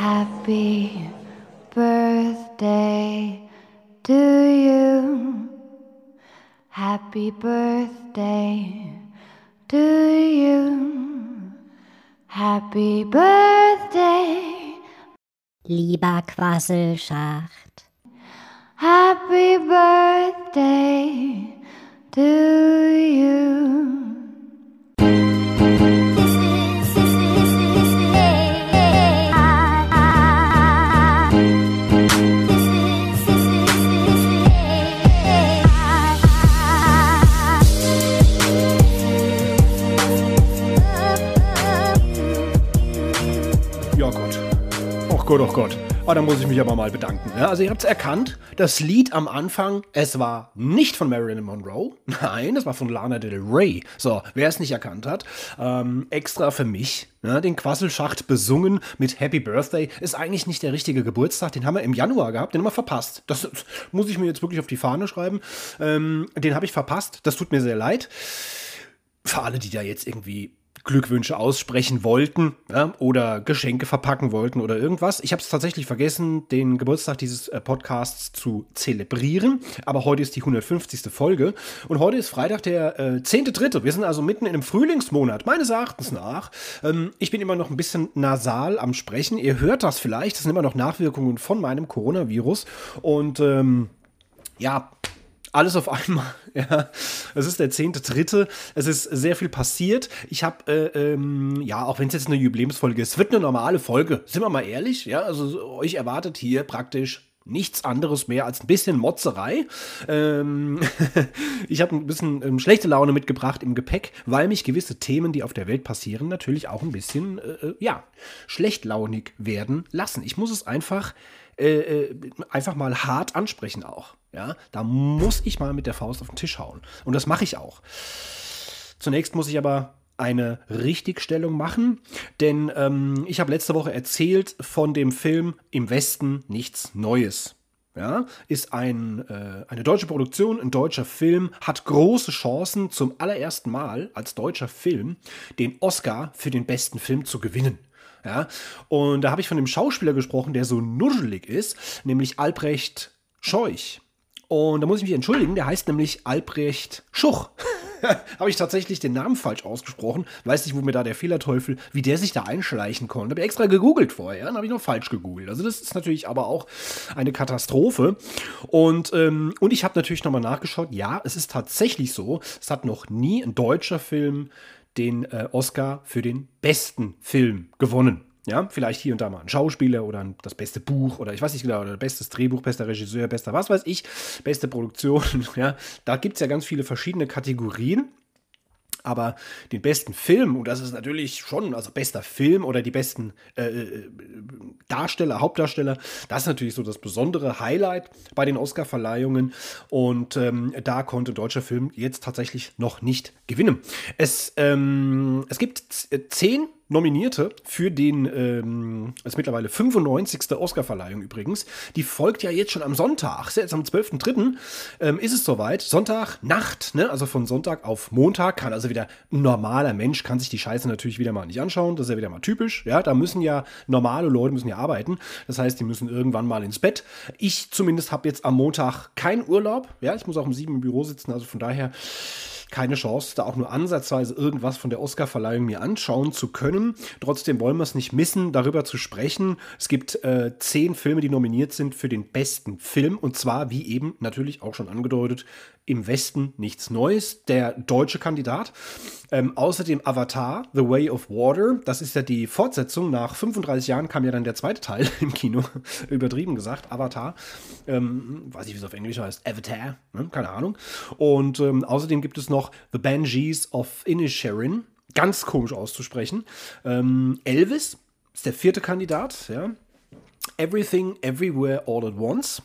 Happy birthday to you. Happy birthday to you. Happy birthday, lieber Quasselschacht. Happy birthday to you. Oh Gott. Da muss ich mich aber mal bedanken. Ja, also ihr habt es erkannt, das Lied am Anfang, es war nicht von Marilyn Monroe. Nein, es war von Lana Del Rey. So, wer es nicht erkannt hat, extra für mich, ja, den Quasselschacht besungen mit Happy Birthday. Ist eigentlich nicht der richtige Geburtstag, den haben wir im Januar gehabt, den haben wir verpasst. Das muss ich mir jetzt wirklich auf die Fahne schreiben. Den habe ich verpasst, das tut mir sehr leid. Für alle, die da jetzt irgendwie Glückwünsche aussprechen wollten, ja, oder Geschenke verpacken wollten oder irgendwas. Ich habe es tatsächlich vergessen, den Geburtstag dieses Podcasts zu zelebrieren, aber heute ist die 150. Folge und heute ist Freitag der 10.3. Wir sind also mitten in einem Frühlingsmonat, meines Erachtens nach. Ich bin immer noch ein bisschen nasal am Sprechen. Ihr hört das vielleicht, das sind immer noch Nachwirkungen von meinem Coronavirus und ja, alles auf einmal, ja. Es ist der 10.3. Es ist sehr viel passiert. Ich habe, ja, auch wenn es jetzt eine Jubiläumsfolge ist, es wird eine normale Folge, sind wir mal ehrlich, ja. Also euch erwartet hier praktisch nichts anderes mehr als ein bisschen Motzerei. Ich habe ein bisschen schlechte Laune mitgebracht im Gepäck, weil mich gewisse Themen, die auf der Welt passieren, natürlich auch ein bisschen, ja, schlechtlaunig werden lassen. Ich muss es einfach mal hart ansprechen auch. Ja, da muss ich mal mit der Faust auf den Tisch hauen. Und das mache ich auch. Zunächst muss ich aber eine Richtigstellung machen, denn ich habe letzte Woche erzählt von dem Film Im Westen nichts Neues. Ja, ist eine deutsche Produktion, ein deutscher Film, hat große Chancen, zum allerersten Mal als deutscher Film den Oscar für den besten Film zu gewinnen. Ja, und da habe ich von dem Schauspieler gesprochen, der so nuschelig ist, nämlich Albrecht Scheuch. Und da muss ich mich entschuldigen, der heißt nämlich Albrecht Schuch. Habe ich tatsächlich den Namen falsch ausgesprochen. Weiß nicht, wo mir da der Fehlerteufel, wie der sich da einschleichen konnte. Habe ich extra gegoogelt vorher, dann habe ich noch falsch gegoogelt. Also das ist natürlich aber auch eine Katastrophe. Und ich habe natürlich nochmal nachgeschaut. Ja, es ist tatsächlich so. Es hat noch nie ein deutscher Film den Oscar für den besten Film gewonnen. Ja, vielleicht hier und da mal ein Schauspieler oder das beste Buch oder ich weiß nicht genau, oder bestes Drehbuch, bester Regisseur, bester was weiß ich, beste Produktion. Ja, da gibt es ja ganz viele verschiedene Kategorien. Aber den besten Film, und das ist natürlich schon, also bester Film oder die besten Darsteller, Hauptdarsteller, das ist natürlich so das besondere Highlight bei den Oscar-Verleihungen. Und da konnte ein deutscher Film jetzt tatsächlich noch nicht gewinnen. Es gibt 10 Nominierte für den, ist mittlerweile 95. Oscar-Verleihung übrigens. Die folgt ja jetzt schon am Sonntag. Jetzt am 12.3. Ist es soweit. Sonntagnacht, ne? Also von Sonntag auf Montag kann also wieder ein normaler Mensch, kann sich die Scheiße natürlich wieder mal nicht anschauen. Das ist ja wieder mal typisch. Ja, da müssen ja normale Leute müssen ja arbeiten. Das heißt, die müssen irgendwann mal ins Bett. Ich zumindest habe jetzt am Montag keinen Urlaub. Ja, ich muss auch um 7 im Büro sitzen. Also von daher keine Chance, da auch nur ansatzweise irgendwas von der Oscar-Verleihung mir anschauen zu können. Trotzdem wollen wir es nicht missen, darüber zu sprechen. Es gibt 10 Filme, die nominiert sind für den besten Film. Und zwar, wie eben natürlich auch schon angedeutet, Im Westen nichts Neues, der deutsche Kandidat. Außerdem Avatar, The Way of Water. Das ist ja die Fortsetzung. Nach 35 Jahren kam ja dann der zweite Teil im Kino. Übertrieben gesagt, Avatar. Weiß nicht, wie es auf Englisch heißt. Avatar, ne? Keine Ahnung. Und außerdem gibt es noch The Banshees of Inisherin. Ganz komisch auszusprechen. Elvis ist der 4. Kandidat. Ja. Everything, Everywhere, All at Once.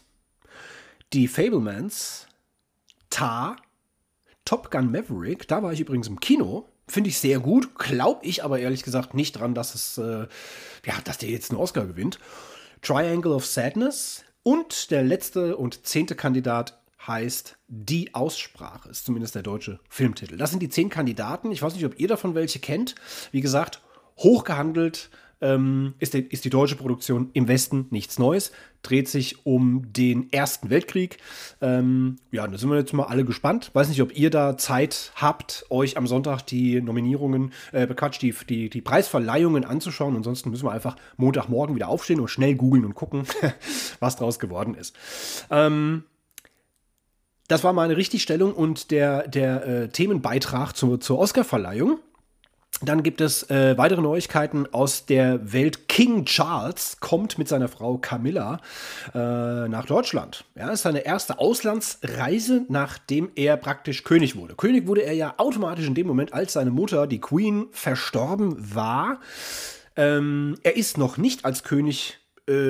Die Fablemans. Tar, Top Gun Maverick, da war ich übrigens im Kino, finde ich sehr gut, glaube ich aber ehrlich gesagt nicht dran, dass dass der jetzt einen Oscar gewinnt. Triangle of Sadness und der letzte und 10. Kandidat heißt Die Aussprache, ist zumindest der deutsche Filmtitel. Das sind die 10 Kandidaten, ich weiß nicht, ob ihr davon welche kennt, wie gesagt, hochgehandelt, ist die deutsche Produktion im Westen nichts Neues, dreht sich um den Ersten Weltkrieg. Da sind wir jetzt mal alle gespannt. Weiß nicht, ob ihr da Zeit habt, euch am Sonntag die Nominierungen, die Preisverleihungen anzuschauen. Ansonsten müssen wir einfach Montagmorgen wieder aufstehen und schnell googeln und gucken, was draus geworden ist. Das war meine Richtigstellung und der Themenbeitrag zur Oscarverleihung. Dann gibt es weitere Neuigkeiten aus der Welt. King Charles kommt mit seiner Frau Camilla nach Deutschland. Ja, das ist seine erste Auslandsreise, nachdem er praktisch König wurde. König wurde er ja automatisch in dem Moment, als seine Mutter, die Queen, verstorben war. Er ist noch nicht als König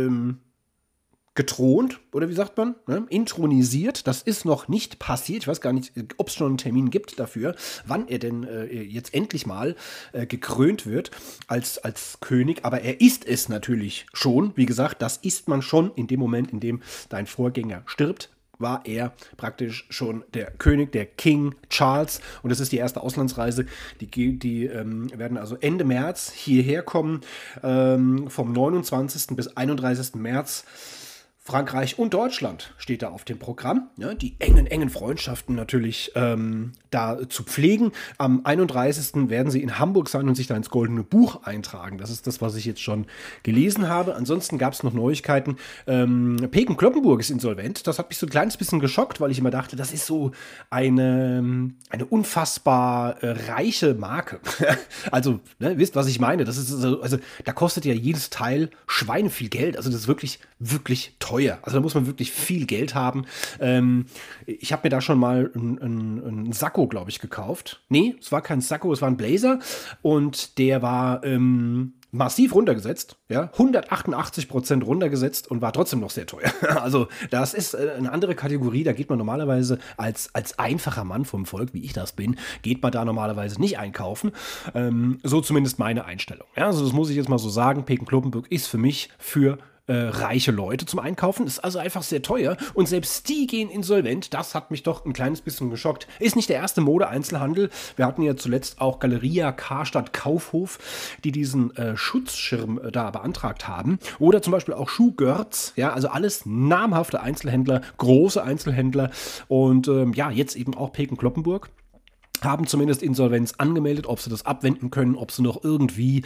gethront, oder wie sagt man, ne? Intronisiert. Das ist noch nicht passiert. Ich weiß gar nicht, ob es schon einen Termin gibt dafür, wann er denn jetzt endlich mal gekrönt wird als König. Aber er ist es natürlich schon. Wie gesagt, das ist man schon in dem Moment, in dem dein Vorgänger stirbt, war er praktisch schon der König, der King Charles. Und das ist die erste Auslandsreise. Die werden also Ende März hierher kommen. Vom 29. bis 31. März. Frankreich und Deutschland steht da auf dem Programm. Ja, die engen Freundschaften natürlich da zu pflegen. Am 31. werden sie in Hamburg sein und sich da ins Goldene Buch eintragen. Das ist das, was ich jetzt schon gelesen habe. Ansonsten gab es noch Neuigkeiten. Peken Kloppenburg ist insolvent. Das hat mich so ein kleines bisschen geschockt, weil ich immer dachte, das ist so eine unfassbar reiche Marke. Also, ne, wisst, was ich meine. Das ist also da kostet ja jedes Teil schweineviel Geld. Also das ist wirklich, wirklich teuer. Also da muss man wirklich viel Geld haben. Ich habe mir da schon mal einen Sakko, glaube ich, gekauft. Nee, es war kein Sakko, es war ein Blazer. Und der war massiv runtergesetzt. Ja, 188% runtergesetzt und war trotzdem noch sehr teuer. Also das ist eine andere Kategorie. Da geht man normalerweise als einfacher Mann vom Volk, wie ich das bin, geht man da normalerweise nicht einkaufen. So zumindest meine Einstellung. Ja, also das muss ich jetzt mal so sagen. Peken Kloppenburg ist für mich für reiche Leute zum Einkaufen, ist also einfach sehr teuer und selbst die gehen insolvent. Das hat mich doch ein kleines bisschen geschockt. Ist nicht der erste Mode-Einzelhandel. Wir hatten ja zuletzt auch Galeria, Karstadt, Kaufhof, die diesen Schutzschirm da beantragt haben. Oder zum Beispiel auch Schuhgörz. Ja, also alles namhafte Einzelhändler, große Einzelhändler und jetzt eben auch Peken Kloppenburg. Haben zumindest Insolvenz angemeldet, ob sie das abwenden können, ob sie noch irgendwie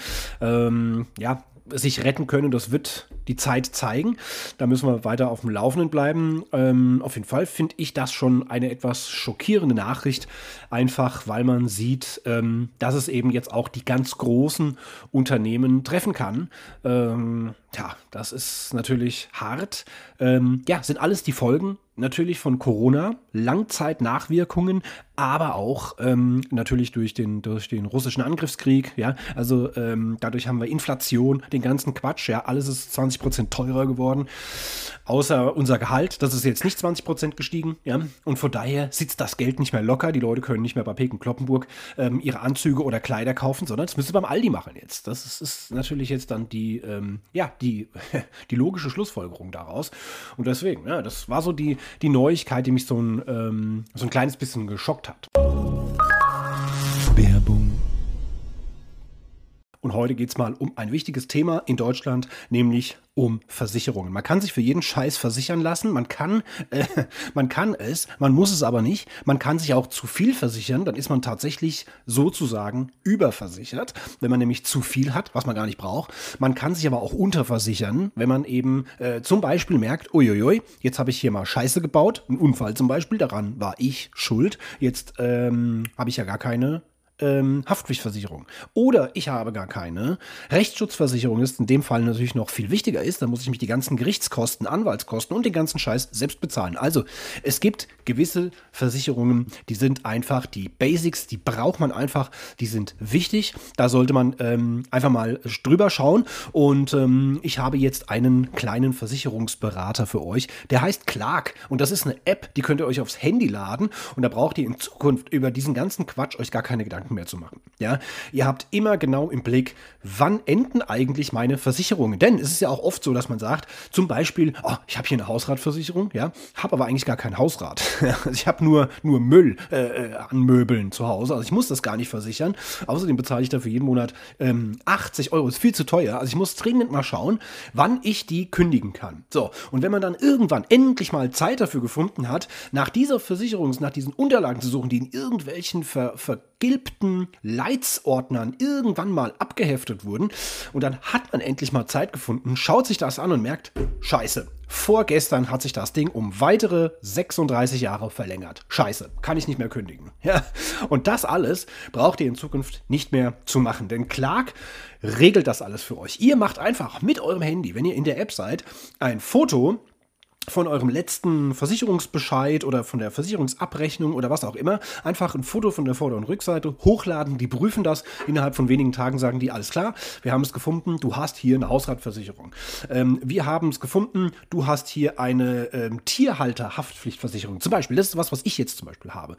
sich retten können. Das wird die Zeit zeigen. Da müssen wir weiter auf dem Laufenden bleiben. Auf jeden Fall finde ich das schon eine etwas schockierende Nachricht, einfach weil man sieht, dass es eben jetzt auch die ganz großen Unternehmen treffen kann. Das ist natürlich hart. Sind alles die Folgen natürlich von Corona, Langzeitnachwirkungen, aber auch natürlich durch den russischen Angriffskrieg. Ja, also dadurch haben wir Inflation, den ganzen Quatsch. Ja, alles ist 20% teurer geworden, außer unser Gehalt. Das ist jetzt nicht 20% gestiegen. Ja, und von daher sitzt das Geld nicht mehr locker. Die Leute können nicht mehr bei Peken Kloppenburg ihre Anzüge oder Kleider kaufen, sondern das müssen sie beim Aldi machen jetzt. Das ist natürlich jetzt dann die logische Schlussfolgerung daraus. Und deswegen, ja, das war so die Neuigkeit, die mich so ein kleines bisschen geschockt hat. Werbung. Und heute geht es mal um ein wichtiges Thema in Deutschland, nämlich um Versicherungen. Man kann sich für jeden Scheiß versichern lassen. Man kann es, man muss es aber nicht. Man kann sich auch zu viel versichern, dann ist man tatsächlich sozusagen überversichert, wenn man nämlich zu viel hat, was man gar nicht braucht. Man kann sich aber auch unterversichern, wenn man eben zum Beispiel merkt, uiuiui, jetzt habe ich hier mal Scheiße gebaut, ein Unfall zum Beispiel, daran war ich schuld. Jetzt habe ich ja gar keine Haftpflichtversicherung. Oder ich habe gar keine Rechtsschutzversicherung, ist in dem Fall natürlich noch viel wichtiger ist, da muss ich mich die ganzen Gerichtskosten, Anwaltskosten und den ganzen Scheiß selbst bezahlen. Also es gibt gewisse Versicherungen, die sind einfach die Basics, die braucht man einfach, die sind wichtig, da sollte man einfach mal drüber schauen und ich habe jetzt einen kleinen Versicherungsberater für euch, der heißt Clark und das ist eine App, die könnt ihr euch aufs Handy laden und da braucht ihr in Zukunft über diesen ganzen Quatsch euch gar keine Gedanken Gedanken mehr zu machen. Ja, ihr habt immer genau im Blick, wann enden eigentlich meine Versicherungen? Denn es ist ja auch oft so, dass man sagt, zum Beispiel, oh, ich habe hier eine Hausratversicherung, ja, habe aber eigentlich gar kein Hausrat. Also ich habe nur Müll an Möbeln zu Hause, also ich muss das gar nicht versichern. Außerdem bezahle ich dafür jeden Monat 80 Euro, ist viel zu teuer. Also ich muss dringend mal schauen, wann ich die kündigen kann. So, und wenn man dann irgendwann endlich mal Zeit dafür gefunden hat, nach diesen Unterlagen zu suchen, die in irgendwelchen vergilbten Leitsordnern irgendwann mal abgeheftet wurden, und dann hat man endlich mal Zeit gefunden, schaut sich das an und merkt, scheiße, vorgestern hat sich das Ding um weitere 36 Jahre verlängert. Scheiße, kann ich nicht mehr kündigen. Ja, und das alles braucht ihr in Zukunft nicht mehr zu machen, denn Clark regelt das alles für euch. Ihr macht einfach mit eurem Handy, wenn ihr in der App seid, ein Foto von eurem letzten Versicherungsbescheid oder von der Versicherungsabrechnung oder was auch immer, einfach ein Foto von der Vorder- und Rückseite hochladen, die prüfen das, innerhalb von wenigen Tagen sagen die, alles klar, wir haben es gefunden, du hast hier eine Hausratversicherung. Wir haben es gefunden, du hast hier eine Tierhalterhaftpflichtversicherung. Zum Beispiel, das ist was ich jetzt zum Beispiel habe.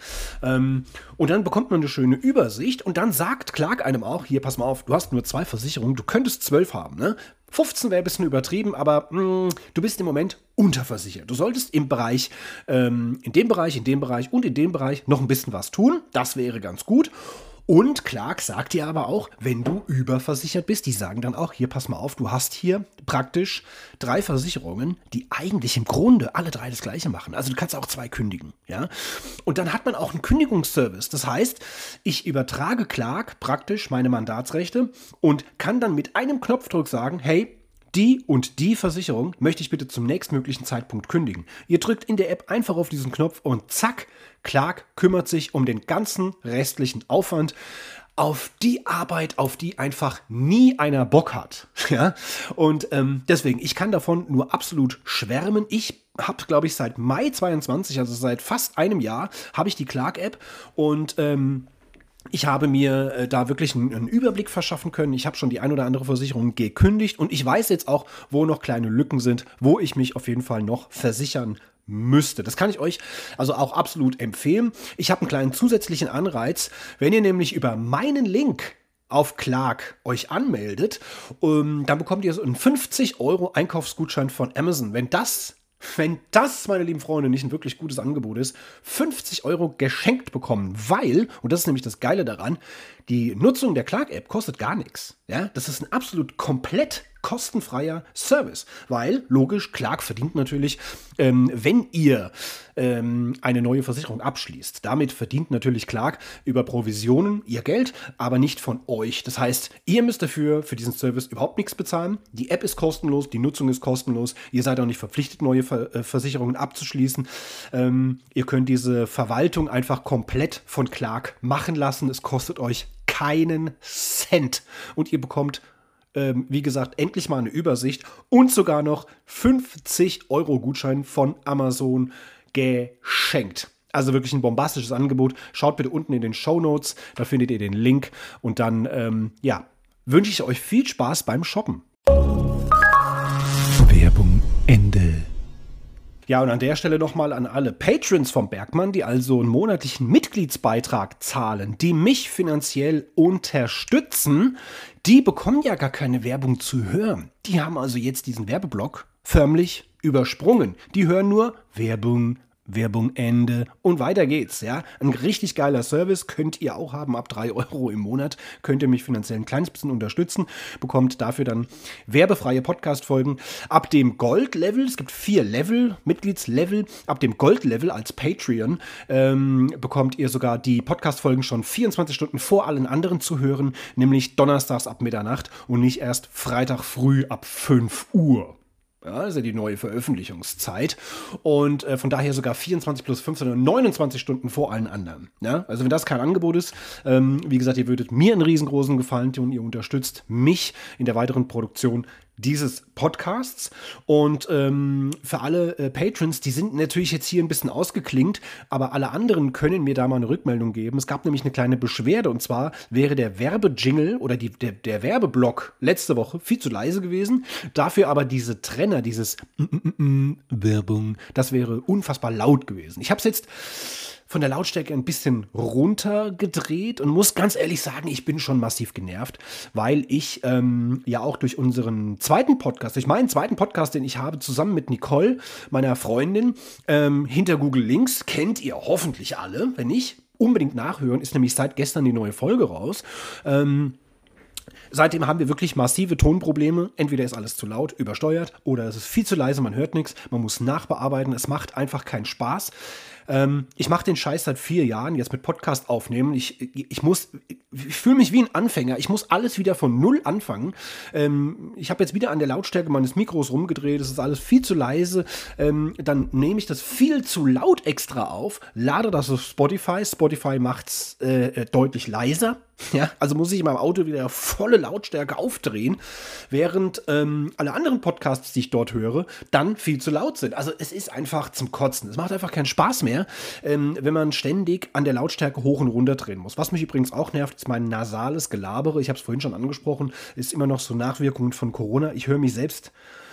Und dann bekommt man eine schöne Übersicht und dann sagt Clark einem auch, hier, pass mal auf, du hast nur 2 Versicherungen, du könntest 12 haben, ne? 15 wäre ein bisschen übertrieben, aber du bist im Moment unterversichert. Du solltest im Bereich, in dem Bereich und in dem Bereich noch ein bisschen was tun. Das wäre ganz gut. Und Clark sagt dir aber auch, wenn du überversichert bist, die sagen dann auch, hier, pass mal auf, du hast hier praktisch 3 Versicherungen, die eigentlich im Grunde alle 3 das Gleiche machen. Also du kannst auch 2 kündigen, ja. Und dann hat man auch einen Kündigungsservice. Das heißt, ich übertrage Clark praktisch meine Mandatsrechte und kann dann mit einem Knopfdruck sagen, hey, die und die Versicherung möchte ich bitte zum nächstmöglichen Zeitpunkt kündigen. Ihr drückt in der App einfach auf diesen Knopf und zack, Clark kümmert sich um den ganzen restlichen Aufwand, auf die Arbeit, auf die einfach nie einer Bock hat. Ja? Und deswegen, ich kann davon nur absolut schwärmen. Ich habe, glaube ich, seit Mai 22, also seit fast einem Jahr, habe ich die Clark-App und ich habe mir da wirklich einen Überblick verschaffen können. Ich habe schon die ein oder andere Versicherung gekündigt und ich weiß jetzt auch, wo noch kleine Lücken sind, wo ich mich auf jeden Fall noch versichern müsste. Das kann ich euch also auch absolut empfehlen. Ich habe einen kleinen zusätzlichen Anreiz. Wenn ihr nämlich über meinen Link auf Clark euch anmeldet, dann bekommt ihr so einen 50 Euro Einkaufsgutschein von Amazon. Wenn das, meine lieben Freunde, nicht ein wirklich gutes Angebot ist, 50 Euro geschenkt bekommen, weil, und das ist nämlich das Geile daran, die Nutzung der Clark-App kostet gar nichts. Ja? Das ist ein absolut komplett kostenfreier Service, weil, logisch, Clark verdient natürlich, wenn ihr eine neue Versicherung abschließt. Damit verdient natürlich Clark über Provisionen ihr Geld, aber nicht von euch. Das heißt, ihr müsst dafür für diesen Service überhaupt nichts bezahlen. Die App ist kostenlos, die Nutzung ist kostenlos. Ihr seid auch nicht verpflichtet, neue Versicherungen abzuschließen. Ihr könnt diese Verwaltung einfach komplett von Clark machen lassen. Es kostet euch keinen Cent. Und ihr bekommt wie gesagt, endlich mal eine Übersicht und sogar noch 50 Euro Gutschein von Amazon geschenkt. Also wirklich ein bombastisches Angebot. Schaut bitte unten in den Shownotes, da findet ihr den Link. Und dann, wünsche ich euch viel Spaß beim Shoppen. Werbung Ende. Ja, und an der Stelle nochmal an alle Patrons vom Bergmann, die also einen monatlichen Mitgliedsbeitrag zahlen, die mich finanziell unterstützen, die bekommen ja gar keine Werbung zu hören. Die haben also jetzt diesen Werbeblock förmlich übersprungen. Die hören nur Werbung Ende und weiter geht's, ja. Ein richtig geiler Service könnt ihr auch haben, ab 3 Euro im Monat könnt ihr mich finanziell ein kleines bisschen unterstützen, bekommt dafür dann werbefreie Podcast-Folgen ab dem Gold-Level, es gibt 4 Level, Mitgliedslevel, ab dem Gold-Level als Patreon bekommt ihr sogar die Podcast-Folgen schon 24 Stunden vor allen anderen zu hören, nämlich donnerstags ab Mitternacht und nicht erst Freitag früh ab 5 Uhr. Ja, das ist ja die neue Veröffentlichungszeit. Und von daher sogar 24 plus 15 oder 29 Stunden vor allen anderen. Ja? Also wenn das kein Angebot ist, wie gesagt, ihr würdet mir einen riesengroßen Gefallen tun. Ihr unterstützt mich in der weiteren Produktion dieses Podcasts. Und für alle Patrons, die sind natürlich jetzt hier ein bisschen ausgeklingt, aber alle anderen können mir da mal eine Rückmeldung geben. Es gab nämlich eine kleine Beschwerde, und zwar wäre der Werbejingle oder der Werbeblock letzte Woche viel zu leise gewesen. Dafür aber diese Trenner, dieses Werbung, das wäre unfassbar laut gewesen. Ich habe es jetzt von der Lautstärke ein bisschen runtergedreht und muss ganz ehrlich sagen, ich bin schon massiv genervt, weil ich ja auch durch meinen zweiten Podcast, den ich habe, zusammen mit Nicole, meiner Freundin, hinter Google Links, kennt ihr hoffentlich alle. Wenn nicht, unbedingt nachhören, ist nämlich seit gestern die neue Folge raus. Seitdem haben wir wirklich massive Tonprobleme. Entweder ist alles zu laut, übersteuert, oder es ist viel zu leise, man hört nichts, man muss nachbearbeiten, es macht einfach keinen Spaß. Ich mache den Scheiß seit 4 Jahren, jetzt mit Podcast aufnehmen. Ich fühle mich wie ein Anfänger. Ich muss alles wieder von Null anfangen. Ich habe jetzt wieder an der Lautstärke meines Mikros rumgedreht. Es ist alles viel zu leise. Dann nehme ich das viel zu laut extra auf, lade das auf Spotify. Spotify macht es deutlich leiser. Ja, also muss ich in meinem Auto wieder volle Lautstärke aufdrehen, während alle anderen Podcasts, die ich dort höre, dann viel zu laut sind. Also es ist einfach zum Kotzen. Es macht einfach keinen Spaß mehr, wenn man ständig an der Lautstärke hoch und runter drehen muss. Was mich übrigens auch nervt, ist mein nasales Gelabere. Ich habe es vorhin schon angesprochen, ist immer noch so Nachwirkungen von Corona. Ich höre mich selbst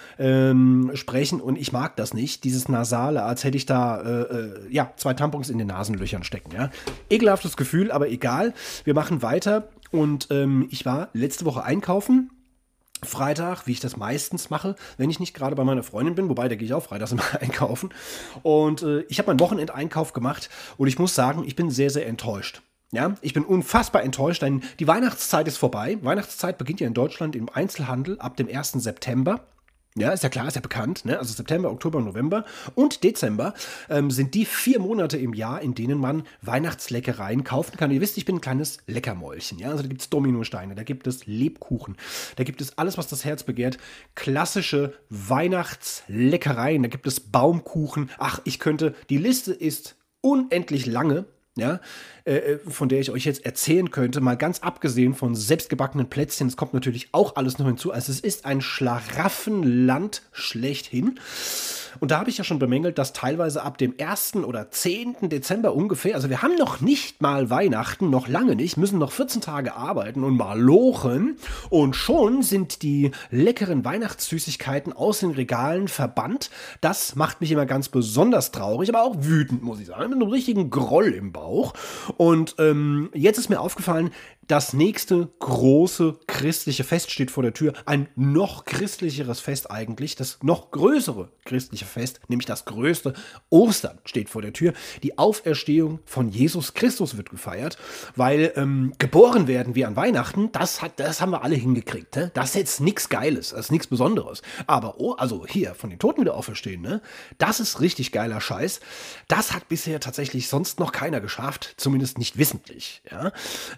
sprechen und ich mag das nicht, dieses Nasale, als hätte ich da 2 Tampons in den Nasenlöchern stecken. Ja? Ekelhaftes Gefühl, aber egal. Wir machen weiter und ich war letzte Woche einkaufen. Freitag, wie ich das meistens mache, wenn ich nicht gerade bei meiner Freundin bin, wobei, da gehe ich auch freitags immer einkaufen. Und ich habe meinen Wochenendeinkauf gemacht und ich muss sagen, ich bin sehr, sehr enttäuscht. Ja, ich bin unfassbar enttäuscht, denn die Weihnachtszeit ist vorbei. Weihnachtszeit beginnt ja in Deutschland im Einzelhandel ab dem 1. September. Ja, ist ja klar, ist ja bekannt, ne? Also September, Oktober, November und Dezember sind die 4 Monate im Jahr, in denen man Weihnachtsleckereien kaufen kann. Ihr wisst, ich bin ein kleines Leckermäulchen, ja? Also da gibt es Dominosteine, da gibt es Lebkuchen, da gibt es alles, was das Herz begehrt. Klassische Weihnachtsleckereien, da gibt es Baumkuchen. Ach, die Liste ist unendlich lange. Ja, von der ich euch jetzt erzählen könnte, mal ganz abgesehen von selbstgebackenen Plätzchen, es kommt natürlich auch alles noch hinzu, also es ist ein Schlaraffenland schlechthin. Und da habe ich ja schon bemängelt, dass teilweise ab dem 1. oder 10. Dezember ungefähr, also wir haben noch nicht mal Weihnachten, noch lange nicht, müssen noch 14 Tage arbeiten und mal lochen und schon sind die leckeren Weihnachtssüßigkeiten aus den Regalen verbannt. Das macht mich immer ganz besonders traurig, aber auch wütend, muss ich sagen, mit einem richtigen Groll im Bauch. Und jetzt ist mir aufgefallen, das nächste große christliche Fest steht vor der Tür. Ein noch christlicheres Fest eigentlich, das noch größere christliche Fest, nämlich das größte Ostern steht vor der Tür. Die Auferstehung von Jesus Christus wird gefeiert, weil geboren werden wir an Weihnachten, das haben wir alle hingekriegt. Ne? Das ist jetzt nichts Geiles, das ist nichts Besonderes. Aber also hier, von den Toten wieder auferstehen, ne? Das ist richtig geiler Scheiß. Das hat bisher tatsächlich sonst noch keiner geschafft, zumindest nicht wissentlich. Ja?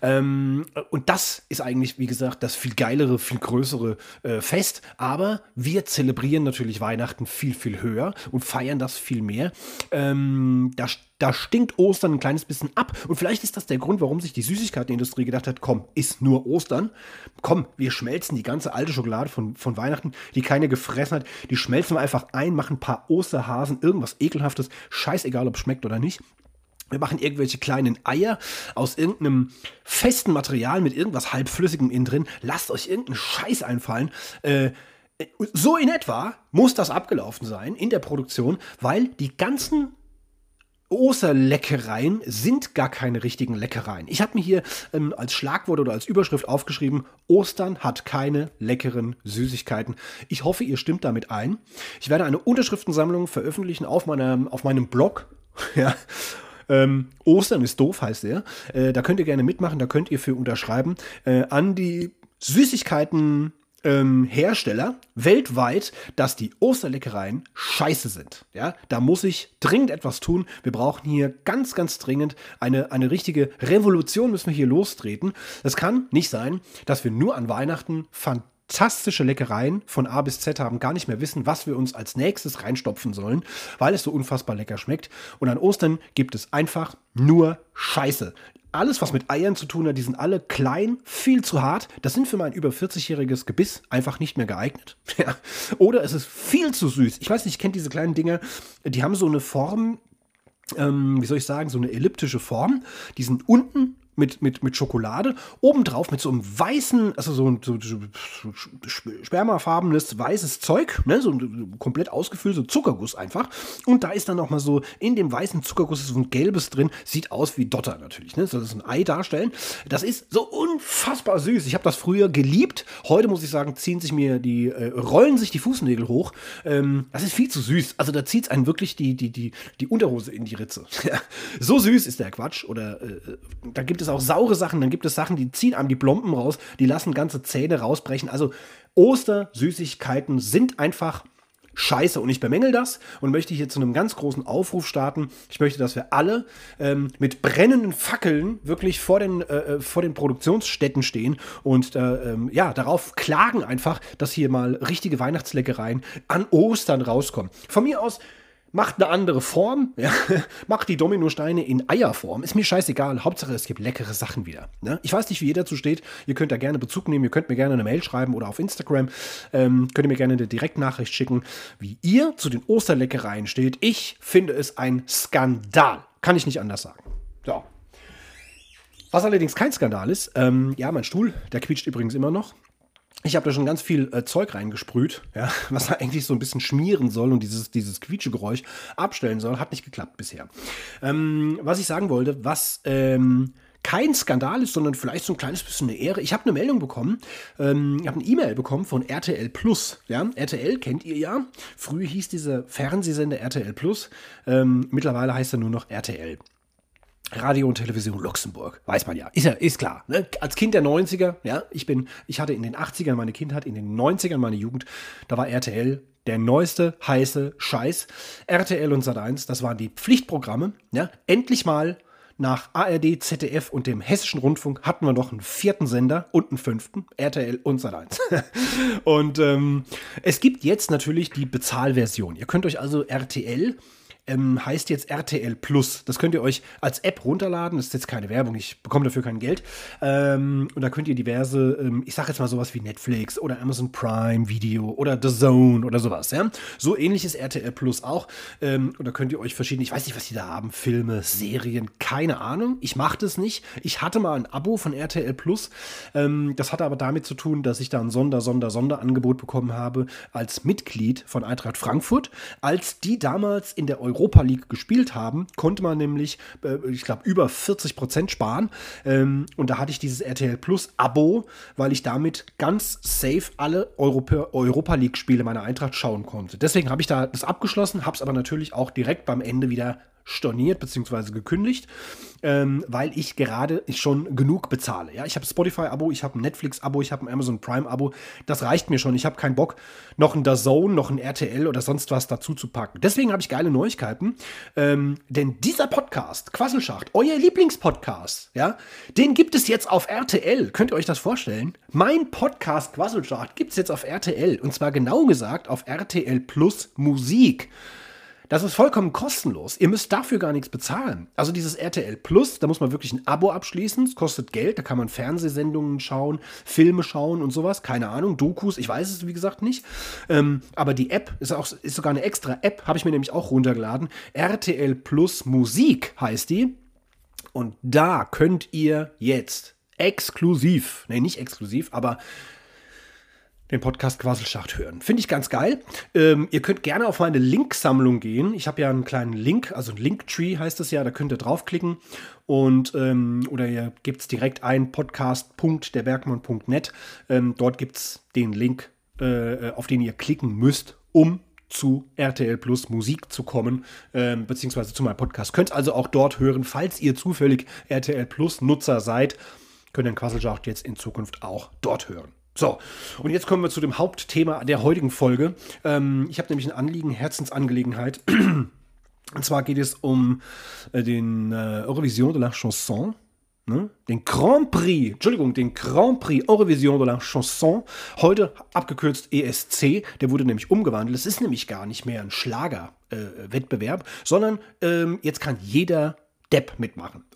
Und das ist eigentlich, wie gesagt, das viel geilere, viel größere Fest. Aber wir zelebrieren natürlich Weihnachten viel, viel höher und feiern das viel mehr. Da stinkt Ostern ein kleines bisschen ab. Und vielleicht ist das der Grund, warum sich die Süßigkeitenindustrie gedacht hat, komm, ist nur Ostern. Komm, wir schmelzen die ganze alte Schokolade von Weihnachten, die keiner gefressen hat. Die schmelzen wir einfach ein, machen ein paar Osterhasen, irgendwas Ekelhaftes. Scheißegal, ob es schmeckt oder nicht. Wir machen irgendwelche kleinen Eier aus irgendeinem festen Material mit irgendwas halbflüssigem innen drin. Lasst euch irgendeinen Scheiß einfallen. So in etwa muss das abgelaufen sein in der Produktion, weil die ganzen Osterleckereien sind gar keine richtigen Leckereien. Ich habe mir hier als Schlagwort oder als Überschrift aufgeschrieben, Ostern hat keine leckeren Süßigkeiten. Ich hoffe, ihr stimmt damit ein. Ich werde eine Unterschriftensammlung veröffentlichen auf meinem Blog. Ja. Ostern ist doof, heißt der. Da könnt ihr gerne mitmachen, da könnt ihr für unterschreiben. An die Süßigkeiten Hersteller weltweit, dass die Osterleckereien scheiße sind. Ja, da muss ich dringend etwas tun. Wir brauchen hier ganz, ganz dringend eine richtige Revolution, müssen wir hier lostreten. Es kann nicht sein, dass wir nur an Weihnachten fantastische Leckereien von A bis Z haben, gar nicht mehr wissen, was wir uns als nächstes reinstopfen sollen, weil es so unfassbar lecker schmeckt. Und an Ostern gibt es einfach nur Scheiße. Alles, was mit Eiern zu tun hat, die sind alle klein, viel zu hart. Das sind für mein über 40-jähriges Gebiss einfach nicht mehr geeignet. Ja. Oder es ist viel zu süß. Ich weiß nicht, ich kenne diese kleinen Dinger, die haben so eine Form, wie soll ich sagen, so eine elliptische Form. Die sind unten mit Schokolade, obendrauf mit so einem weißen, also so spermafarbenes weißes Zeug, ne, so komplett ausgefüllt, so Zuckerguss einfach. Und da ist dann auch mal so in dem weißen Zuckerguss so ein gelbes drin, sieht aus wie Dotter natürlich, ne, soll das ein Ei darstellen. Das ist so unfassbar süß. Ich habe das früher geliebt. Heute muss ich sagen, rollen sich die Fußnägel hoch. Das ist viel zu süß. Also da zieht es einen wirklich die Unterhose in die Ritze. So süß ist der Quatsch. Oder da gibt es auch saure Sachen, dann gibt es Sachen, die ziehen einem die Plomben raus, die lassen ganze Zähne rausbrechen. Also Ostersüßigkeiten sind einfach scheiße und ich bemängel das und möchte hier zu einem ganz großen Aufruf starten. Ich möchte, dass wir alle mit brennenden Fackeln wirklich vor den Produktionsstätten stehen und darauf klagen einfach, dass hier mal richtige Weihnachtsleckereien an Ostern rauskommen. Von mir aus macht eine andere Form, ja? Macht die Dominosteine in Eierform, ist mir scheißegal, Hauptsache es gibt leckere Sachen wieder. Ne? Ich weiß nicht, wie ihr dazu steht, ihr könnt da gerne Bezug nehmen, ihr könnt mir gerne eine Mail schreiben oder auf Instagram, könnt ihr mir gerne eine Direktnachricht schicken, wie ihr zu den Osterleckereien steht. Ich finde es ein Skandal, kann ich nicht anders sagen. So. Was allerdings kein Skandal ist, mein Stuhl, der quietscht übrigens immer noch. Ich habe da schon ganz viel Zeug reingesprüht, ja, was da eigentlich so ein bisschen schmieren soll und dieses Quietschegeräusch abstellen soll. Hat nicht geklappt bisher. Was ich sagen wollte, was kein Skandal ist, sondern vielleicht so ein kleines bisschen eine Ehre. Ich habe eine Meldung bekommen, ich habe eine E-Mail bekommen von RTL Plus. Ja? RTL kennt ihr ja. Früher hieß dieser Fernsehsender RTL Plus. Mittlerweile heißt er nur noch RTL. Radio und Television Luxemburg, weiß man ja, ist klar. Ne? Als Kind der 90er, ja, ich hatte in den 80ern meine Kindheit, in den 90ern meine Jugend, da war RTL der neueste heiße Scheiß. RTL und Sat.1, das waren die Pflichtprogramme. Ja? Endlich mal nach ARD, ZDF und dem Hessischen Rundfunk hatten wir noch einen 4. Sender und einen 5. RTL und Sat.1. Und es gibt jetzt natürlich die Bezahlversion. Ihr könnt euch also RTL heißt jetzt RTL Plus. Das könnt ihr euch als App runterladen. Das ist jetzt keine Werbung, ich bekomme dafür kein Geld. Und da könnt ihr diverse, ich sage jetzt mal sowas wie Netflix oder Amazon Prime Video oder The Zone oder sowas. Ja? So ähnlich ist RTL Plus auch. Und da könnt ihr euch verschiedene, ich weiß nicht, was die da haben, Filme, Serien, keine Ahnung. Ich mache das nicht. Ich hatte mal ein Abo von RTL Plus. Das hatte aber damit zu tun, dass ich da ein Sonderangebot bekommen habe als Mitglied von Eintracht Frankfurt. Als die damals in der Europa League gespielt haben, konnte man nämlich, ich glaube, über 40% sparen. Und da hatte ich dieses RTL Plus Abo, weil ich damit ganz safe alle Europa League Spiele meiner Eintracht schauen konnte. Deswegen habe ich da das abgeschlossen, habe es aber natürlich auch direkt beim Ende wieder storniert bzw. gekündigt, weil ich gerade schon genug bezahle. Ja? Ich habe ein Spotify-Abo, ich habe ein Netflix-Abo, ich habe ein Amazon Prime-Abo. Das reicht mir schon. Ich habe keinen Bock, noch ein DAZN, noch ein RTL oder sonst was dazu zu packen. Deswegen habe ich geile Neuigkeiten. Denn dieser Podcast, Quasselschacht, euer Lieblingspodcast, ja, den gibt es jetzt auf RTL. Könnt ihr euch das vorstellen? Mein Podcast Quasselschacht gibt es jetzt auf RTL. Und zwar genau gesagt auf RTL Plus Musik. Das ist vollkommen kostenlos. Ihr müsst dafür gar nichts bezahlen. Also dieses RTL Plus, da muss man wirklich ein Abo abschließen. Es kostet Geld, da kann man Fernsehsendungen schauen, Filme schauen und sowas. Keine Ahnung, Dokus, ich weiß es wie gesagt nicht. Aber die App ist sogar eine extra App, habe ich mir nämlich auch runtergeladen. RTL Plus Musik heißt die. Und da könnt ihr jetzt exklusiv, nicht exklusiv, aber den Podcast Quasselschacht hören. Finde ich ganz geil. Ihr könnt gerne auf meine Linksammlung gehen. Ich habe ja einen kleinen Link, also ein Linktree heißt es ja, da könnt ihr draufklicken und oder ihr gebt es direkt ein, podcast.derbergmann.net. Dort gibt es den Link, auf den ihr klicken müsst, um zu RTL Plus Musik zu kommen, beziehungsweise zu meinem Podcast. Könnt also auch dort hören, falls ihr zufällig RTL Plus Nutzer seid, könnt ihr den Quasselschacht jetzt in Zukunft auch dort hören. So, und jetzt kommen wir zu dem Hauptthema der heutigen Folge. Ich habe nämlich ein Anliegen, Herzensangelegenheit. Und zwar geht es um den Eurovision de la Chanson. Ne? Den Grand Prix Eurovision de la Chanson. Heute abgekürzt ESC. Der wurde nämlich umgewandelt. Es ist nämlich gar nicht mehr ein Schlagerwettbewerb, sondern jetzt kann jeder Depp mitmachen.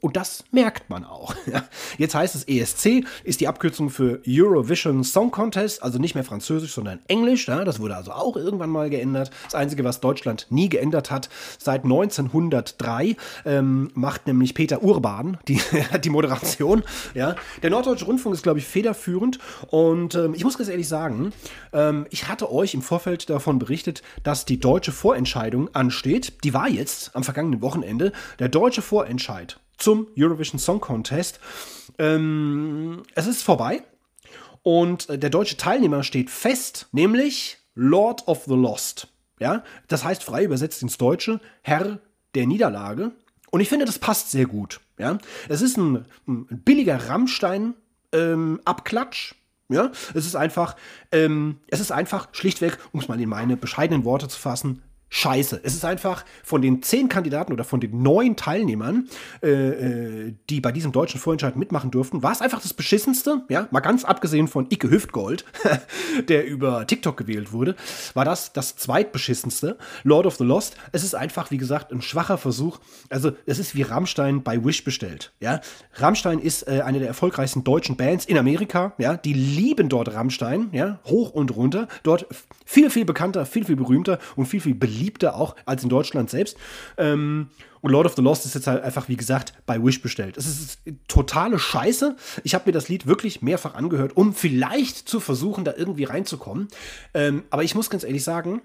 Und das merkt man auch. Jetzt heißt es ESC, ist die Abkürzung für Eurovision Song Contest, also nicht mehr Französisch, sondern Englisch. Ja, das wurde also auch irgendwann mal geändert. Das Einzige, was Deutschland nie geändert hat, seit 1903, macht nämlich Peter Urban die Moderation. Ja. Der Norddeutsche Rundfunk ist, glaube ich, federführend. Und ich muss ganz ehrlich sagen, ich hatte euch im Vorfeld davon berichtet, dass die deutsche Vorentscheidung ansteht. Die war jetzt am vergangenen Wochenende. Der deutsche Vorentscheid zum Eurovision Song Contest. Es ist vorbei und der deutsche Teilnehmer steht fest, nämlich Lord of the Lost. Ja? Das heißt frei übersetzt ins Deutsche, Herr der Niederlage. Und ich finde, das passt sehr gut. Ja? Es ist ein billiger Rammstein-Abklatsch. Ja? Es ist einfach schlichtweg, um es mal in meine bescheidenen Worte zu fassen, Scheiße. Es ist einfach von den 10 Kandidaten oder von den 9 Teilnehmern, die bei diesem deutschen Vorentscheid mitmachen durften, war es einfach das Beschissenste, ja, mal ganz abgesehen von Icke Hüftgold, der über TikTok gewählt wurde, war das zweitbeschissenste, Lord of the Lost. Es ist einfach, wie gesagt, ein schwacher Versuch. Also es ist wie Rammstein bei Wish bestellt, ja. Rammstein ist eine der erfolgreichsten deutschen Bands in Amerika, ja. Die lieben dort Rammstein, ja, hoch und runter. Dort viel, viel bekannter, viel, viel berühmter und viel, viel beliebter auch als in Deutschland selbst. Und Lord of the Lost ist jetzt halt einfach, wie gesagt, bei Wish bestellt. Es ist totale Scheiße. Ich habe mir das Lied wirklich mehrfach angehört, um vielleicht zu versuchen, da irgendwie reinzukommen. Aber ich muss ganz ehrlich sagen,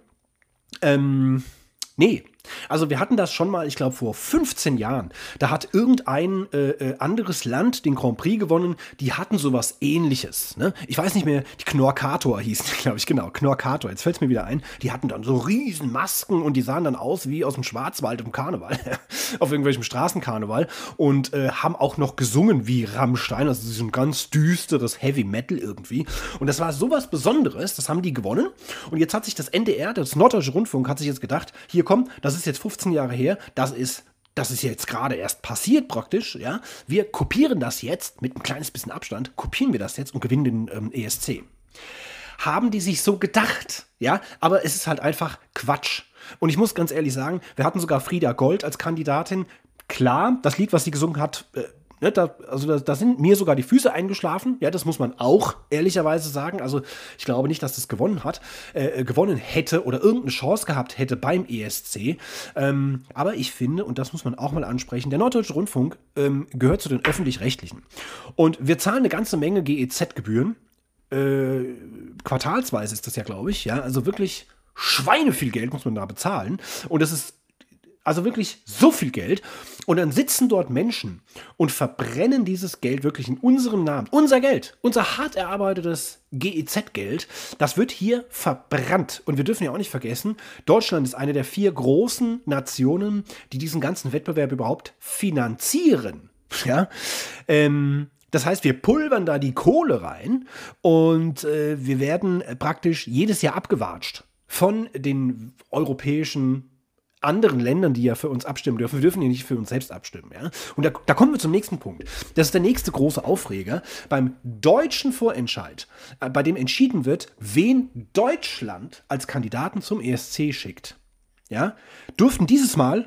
nee. Also wir hatten das schon mal, ich glaube vor 15 Jahren. Da hat irgendein anderes Land den Grand Prix gewonnen. Die hatten sowas Ähnliches. Ne? Ich weiß nicht mehr, die Knorkator hießen, glaube ich, genau. Knorkator, jetzt fällt es mir wieder ein. Die hatten dann so riesen Masken und die sahen dann aus wie aus dem Schwarzwald im Karneval. Auf irgendwelchem Straßenkarneval. Und haben auch noch gesungen wie Rammstein. Also so ein ganz düsteres Heavy Metal irgendwie. Und das war sowas Besonderes. Das haben die gewonnen. Und jetzt hat sich das NDR, das Norddeutsche Rundfunk, hat sich jetzt gedacht, hier komm, das ist jetzt 15 Jahre her, das ist jetzt gerade erst passiert praktisch, ja. Wir kopieren das jetzt, mit ein kleines bisschen Abstand, kopieren wir das jetzt und gewinnen den ESC. Haben die sich so gedacht, ja, aber es ist halt einfach Quatsch. Und ich muss ganz ehrlich sagen, wir hatten sogar Frieda Gold als Kandidatin. Klar, das Lied, was sie gesungen hat, da sind mir sogar die Füße eingeschlafen. Ja, das muss man auch ehrlicherweise sagen. Also ich glaube nicht, dass das gewonnen hätte oder irgendeine Chance gehabt hätte beim ESC. Aber ich finde, und das muss man auch mal ansprechen, der Norddeutsche Rundfunk gehört zu den Öffentlich-Rechtlichen. Und wir zahlen eine ganze Menge GEZ-Gebühren. Quartalsweise ist das ja, glaube ich. Ja, also wirklich schweineviel Geld muss man da bezahlen. Und das ist also wirklich so viel Geld. Und dann sitzen dort Menschen und verbrennen dieses Geld wirklich in unserem Namen. Unser Geld, unser hart erarbeitetes GEZ-Geld, das wird hier verbrannt. Und wir dürfen ja auch nicht vergessen, Deutschland ist eine der 4 großen Nationen, die diesen ganzen Wettbewerb überhaupt finanzieren. Ja, das heißt, wir pulvern da die Kohle rein und wir werden praktisch jedes Jahr abgewatscht von den europäischen anderen Ländern, die ja für uns abstimmen dürfen. Wir dürfen ja nicht für uns selbst abstimmen. Ja? Und da kommen wir zum nächsten Punkt. Das ist der nächste große Aufreger. Beim deutschen Vorentscheid, bei dem entschieden wird, wen Deutschland als Kandidaten zum ESC schickt, ja, durften dieses Mal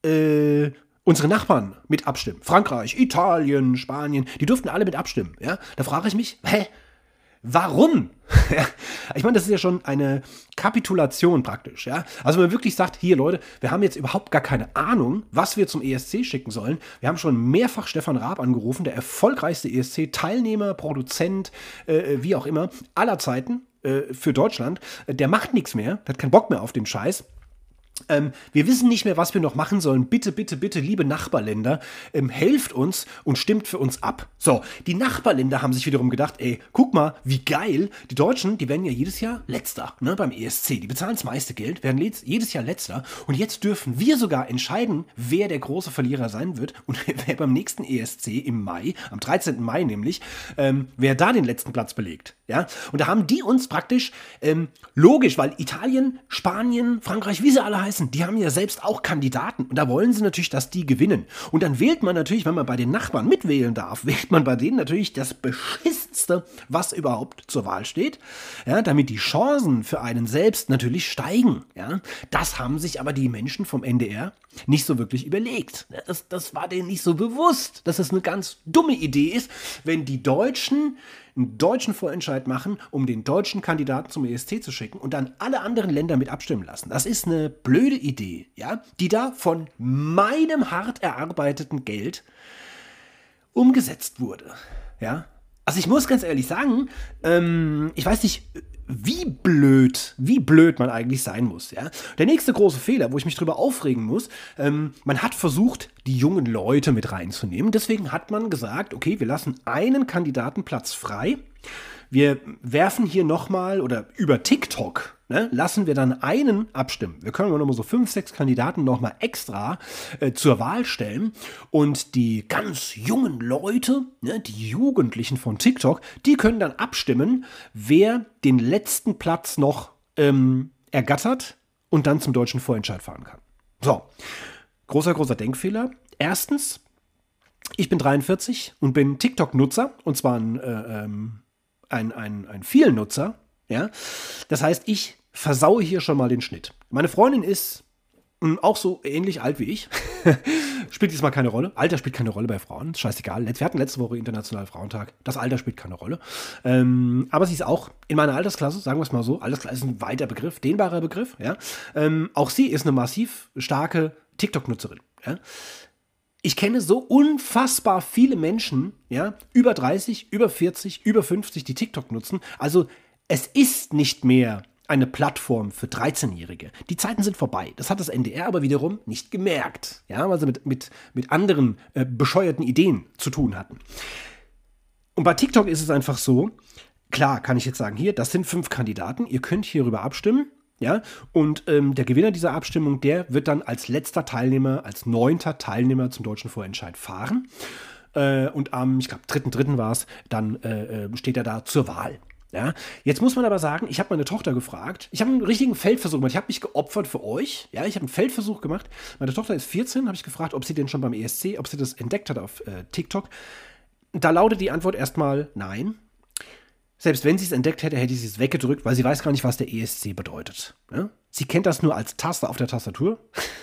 unsere Nachbarn mit abstimmen. Frankreich, Italien, Spanien, die durften alle mit abstimmen. Ja? Da frage ich mich, warum? Ich meine, das ist ja schon eine Kapitulation praktisch. Ja? Also wenn man wirklich sagt, hier Leute, wir haben jetzt überhaupt gar keine Ahnung, was wir zum ESC schicken sollen. Wir haben schon mehrfach Stefan Raab angerufen, der erfolgreichste ESC-Teilnehmer, Produzent, wie auch immer, aller Zeiten für Deutschland. Der macht nichts mehr, der hat keinen Bock mehr auf den Scheiß. Wir wissen nicht mehr, was wir noch machen sollen. Bitte, bitte, bitte, liebe Nachbarländer, helft uns und stimmt für uns ab. So, die Nachbarländer haben sich wiederum gedacht, guck mal, wie geil. Die Deutschen, die werden ja jedes Jahr Letzter, ne, beim ESC. Die bezahlen das meiste Geld, werden jedes Jahr Letzter. Und jetzt dürfen wir sogar entscheiden, wer der große Verlierer sein wird und wer beim nächsten ESC im Mai, am 13. Mai nämlich, wer da den letzten Platz belegt. Ja? Und da haben die uns praktisch, logisch, weil Italien, Spanien, Frankreich, wie sie alle heißen, vergessen, die haben ja selbst auch Kandidaten und da wollen sie natürlich, dass die gewinnen. Und dann wählt man natürlich, wenn man bei den Nachbarn mitwählen darf, wählt man bei denen natürlich das Beschissenste, was überhaupt zur Wahl steht, ja, damit die Chancen für einen selbst natürlich steigen. Ja. Das haben sich aber die Menschen vom NDR nicht so wirklich überlegt. Das war denen nicht so bewusst, dass es eine ganz dumme Idee ist, wenn die Deutschen einen deutschen Vorentscheid machen, um den deutschen Kandidaten zum ESC zu schicken und dann alle anderen Länder mit abstimmen lassen. Das ist eine blöde Idee, ja, die da von meinem hart erarbeiteten Geld umgesetzt wurde. Ja. Also ich muss ganz ehrlich sagen, ich weiß nicht, wie blöd man eigentlich sein muss. Ja? Der nächste große Fehler, wo ich mich drüber aufregen muss, man hat versucht, die jungen Leute mit reinzunehmen. Deswegen hat man gesagt, okay, wir lassen einen Kandidatenplatz frei. Wir werfen hier nochmal oder über TikTok, ne, lassen wir dann einen abstimmen. Wir können nochmal so 5, 6 Kandidaten nochmal extra zur Wahl stellen. Und die ganz jungen Leute, ne, die Jugendlichen von TikTok, die können dann abstimmen, wer den letzten Platz noch ergattert und dann zum deutschen Vorentscheid fahren kann. So, großer Denkfehler. Erstens, ich bin 43 und bin TikTok-Nutzer und zwar ein Vielnutzer, ja. Das heißt, ich versaue hier schon mal den Schnitt. Meine Freundin ist auch so ähnlich alt wie ich. Spielt diesmal keine Rolle. Alter spielt keine Rolle bei Frauen. Scheißegal. Wir hatten letzte Woche Internationalen Frauentag. Das Alter spielt keine Rolle. Aber sie ist auch in meiner Altersklasse, sagen wir es mal so. Altersklasse ist ein weiter Begriff, dehnbarer Begriff. Ja. Auch sie ist eine massiv starke TikTok-Nutzerin. Ja. Ich kenne so unfassbar viele Menschen, ja, über 30, über 40, über 50, die TikTok nutzen. Also es ist nicht mehr eine Plattform für 13-Jährige. Die Zeiten sind vorbei. Das hat das NDR aber wiederum nicht gemerkt, ja, weil sie mit anderen bescheuerten Ideen zu tun hatten. Und bei TikTok ist es einfach so, klar kann ich jetzt sagen, hier, das sind 5 Kandidaten, ihr könnt hierüber abstimmen. Ja, und der Gewinner dieser Abstimmung, der wird dann als letzter Teilnehmer, als 9. Teilnehmer zum deutschen Vorentscheid fahren. Und am, ich glaube, 3.3. war es, dann steht er da zur Wahl. Ja, jetzt muss man aber sagen, ich habe meine Tochter gefragt, ich habe einen richtigen Feldversuch gemacht, ich habe mich geopfert für euch, ja, ich habe einen Feldversuch gemacht, meine Tochter ist 14, habe ich gefragt, ob sie denn schon beim ESC, ob sie das entdeckt hat auf TikTok. Da lautet die Antwort erstmal nein. Selbst wenn sie es entdeckt hätte, hätte sie es weggedrückt, weil sie weiß gar nicht, was der ESC bedeutet. Ja? Sie kennt das nur als Taste auf der Tastatur.